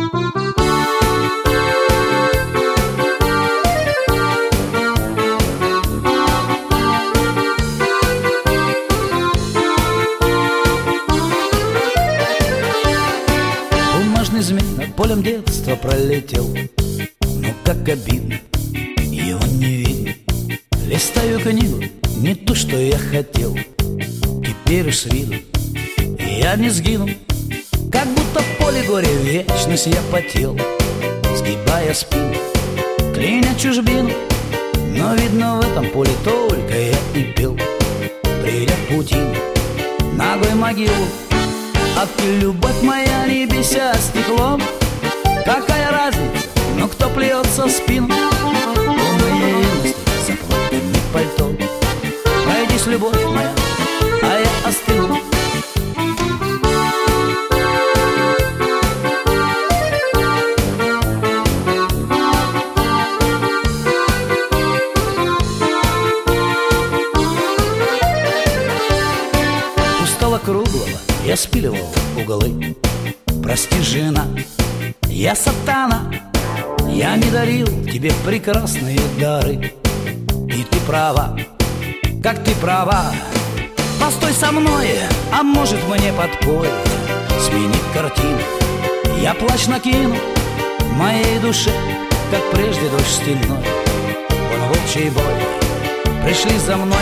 Бумажный змей над полем детства пролетел, но как обидно, его не видно. Листаю книгу, не ту, что я хотел. Теперь уж с виду я не сгину, как будто в поле горя вечность я потел, сгибая спину, кляня чужбину. Но видно, в этом поле только я и пел, придя в путину, ногой могилу. А ты, любовь моя, не беся стеклом, какая разница, ну кто плюется в спину? У моей юности заплатанный пальто, пройдись, любовь моя, а я остыну. Устала круглого, я спиливал углы. Прости, жена, я сатана, я не дарил тебе прекрасные дары. И ты права, как ты права. Постой со мной, а может мне подпой сменить картину. Я плащ накину моей душе, как прежде дождь стильной. Вон волчий бой, пришли за мной.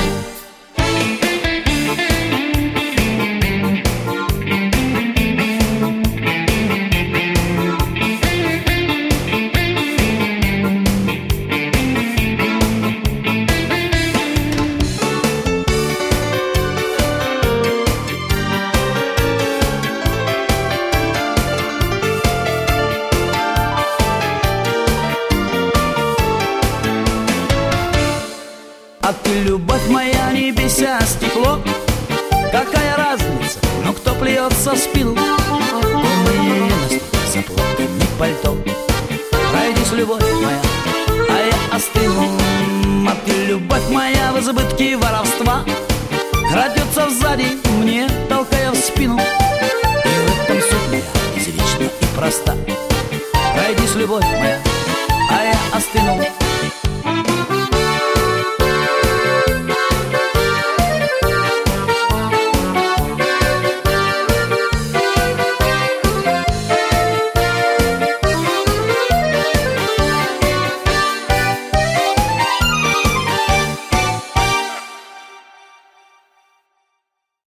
А ты, любовь моя, не беся стекло, какая разница, ну кто плюется в спину? У моей юности заплатанный пальто, пройдись, любовь моя, а я остыну. А ты, любовь моя, в избытке воровства крадется сзади мне, толкая в спину. И в этом суть моя извечна и проста. Пройдись, любовь